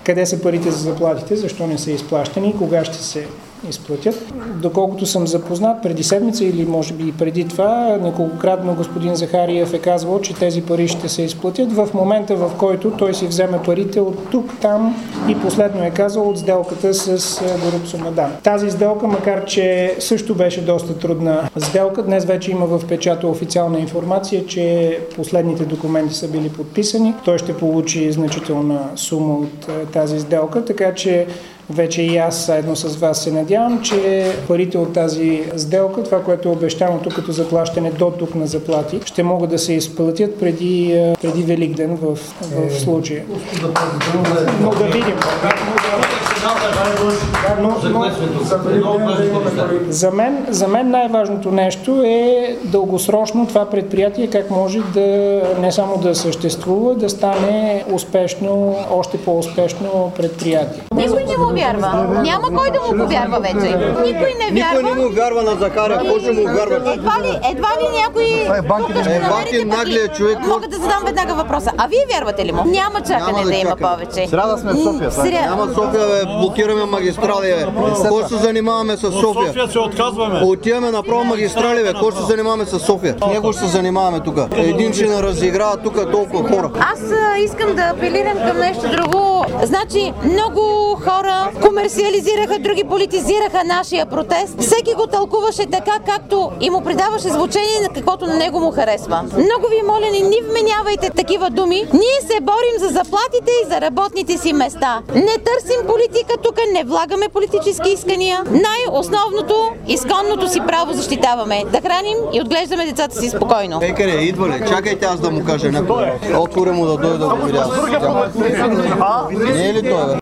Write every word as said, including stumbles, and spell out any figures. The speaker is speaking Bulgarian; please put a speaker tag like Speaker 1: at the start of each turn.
Speaker 1: къде са парите за заплатите, защо не са изплащани и кога ще се изплатят. Доколкото съм запознат, преди седмица или може би и преди това, неколкократно господин Захариев е казвал, че тези пари ще се изплатят в момента, в който той си вземе парите от тук, там и последно е казал от сделката с Горубсо-Мадан. Тази сделка, макар че също беше доста трудна сделка, днес вече има в печата официална информация, че последните документи са били подписани. Той ще получи значителна сума от тази сделка, така че вече и аз заедно с вас се надявам, че парите от тази сделка, това, което е обещано тук като заплащане до тук на заплати, ще могат да се изплатят преди, преди Великден в, в случая. Но да видим. Но, но, за мен, за мен най-важното нещо е дългосрочно това предприятие как може да не само да съществува, да стане успешно, още по-успешно предприятие.
Speaker 2: Никой не му вярва. Няма кой да му повярва вече. Никой не вярва.
Speaker 3: Никой не му вярва на Захария. Кой ще му вярва?
Speaker 2: Едва ли, едва ли някой...
Speaker 3: Е, банки наглият човек.
Speaker 2: Мога да задам веднага въпроса. А вие вярвате ли му? Няма чакане
Speaker 3: Няма
Speaker 2: да,
Speaker 3: да
Speaker 2: има
Speaker 3: чакаме.
Speaker 2: повече.
Speaker 4: Сряда сме в София.
Speaker 2: Сря...
Speaker 3: Няма София, бе, блокираме магистрали, бе. Кой се занимаваме с София?
Speaker 5: София се отказваме.
Speaker 3: Отиваме направо магистрали, бе. Кой ще се занимаваме с София? Него ще се занимаваме тук. Един ще не разиграва тук толкова хора.
Speaker 2: Аз а, искам да апелирам към нещо друго. Значи, много хора комерциализираха, други политизираха нашия протест. Всеки го тълкуваше така, както и му придаваше звучение на каквото на него му харесва. Много ви моля, не ни вменявайте такива думи. Ние се борим за заплатите и за работните си места. Не търсим политика тук, не влагаме политически искания. Най-основното, изконното си право защитаваме. Да храним и отглеждаме децата си спокойно.
Speaker 3: Пекаре, идва ли? Чакайте аз да му кажа някой. Отворя му да дойде да го видя. Не е ли той, бе?